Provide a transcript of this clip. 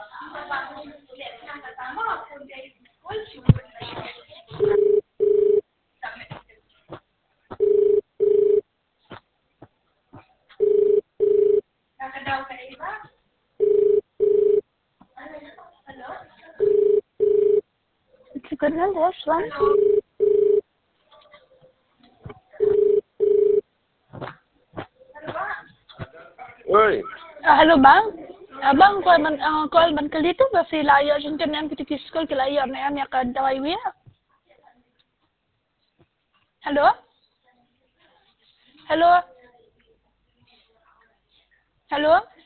Sekarang bosan. Oi. Halo bang. Abang call man kali tu basi layar internet kita sekolah ke layar ni an yang dawai dia. Halo? Halo? Halo?